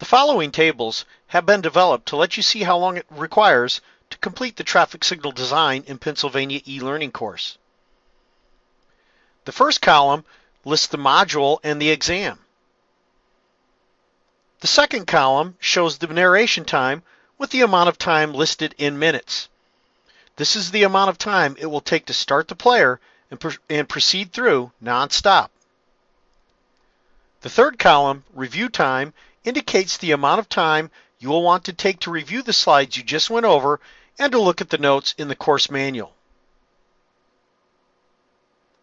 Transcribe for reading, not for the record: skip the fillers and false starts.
following tables have been developed to let you see how long it requires to complete the traffic signal design in Pennsylvania e-learning course. The first column lists the module and the exam. The second column shows the narration time with the amount of time listed in minutes. This is the amount of time it will take to start the player and proceed through non-stop. The third column, review time, indicates the amount of time you will want to take to review the slides you just went over and to look at the notes in the course manual.